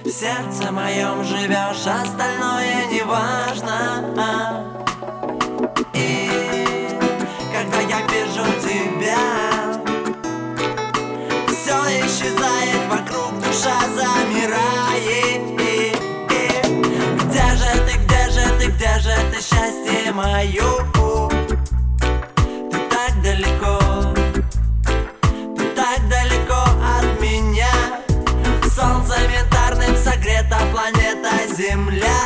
В сердце моем живешь, остальное не важно. И когда я вижу тебя, все исчезает вокруг, душа замирает. Где же ты, где же ты, где же ты, счастье мое? Ты так далеко, ты так далеко от меня. Солнцем янтарным согрета планета Земля,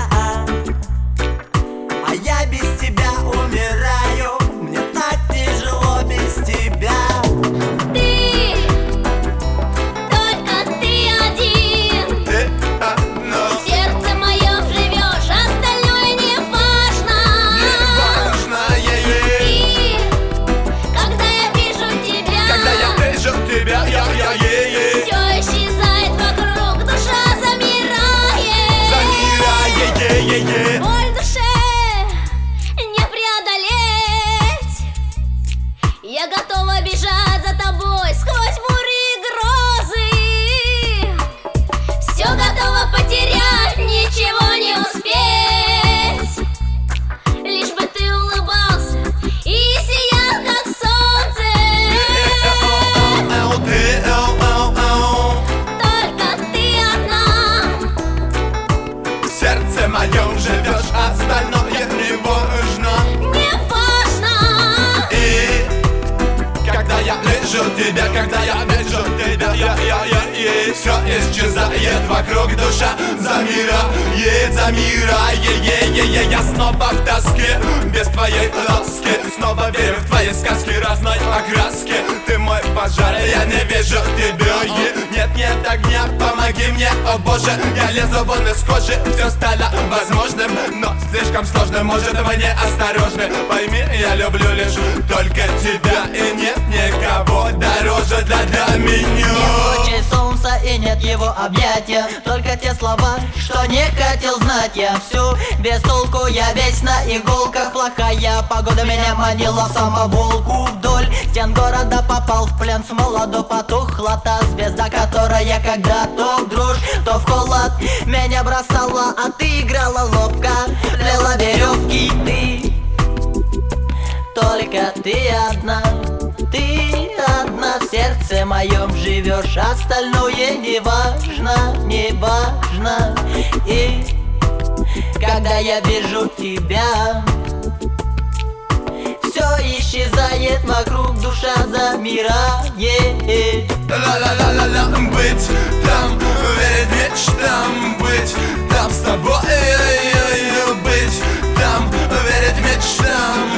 а я без тебя умираю. Мне так тяжело без тебя. Ты, только ты один. Ты одна. В сердце моем живешь, остальное не важно. Не важно, Ты, когда я вижу тебя, когда я вижу тебя, все исчезает вокруг, душа замирает. замирает. Боль в душе не преодолеть. Я готова бежать за тобой сквозь бури и грозы. Все готова потерять, ничего не успеть. Лишь бы ты улыбался и сиял, как солнце. Только ты одна. В сердце моем живешь, остальное не важно. Не важно. И когда я вижу тебя, когда я вижу тебя, все исчезает вокруг, душа замирает, замирает. Я снова в тоске, без твоей ласки. Снова верю в твои сказки разной окраски. Ты мой пожар, я не вижу тебя. Нет огня, помоги мне, о боже. Я лезу вон из кожи, все стало возможным, но слишком сложно, может вы не осторожны. Пойми, я люблю лишь только тебя, и нет никого дороже для Нет меня. лучей солнца и нет его объятия, только те слова, что не хотел знать я. Всю без толку, я весь на иголках. Плохая погода меня манила в самоволку. Вдоль стен города попал в плен, с молоду потухла та звезда, которая когда-то в дрожь, то в холод меня бросала, а ты играла ловко, плела веревки. Ты, только ты одна в сердце моем живешь, остальное не важно, не важно. И когда я вижу тебя, все исчезает вокруг, душа замирает. Ла-ла-ла-ла-ла, быть там, верить мечтам, быть там с тобой, быть там, верить мечтам.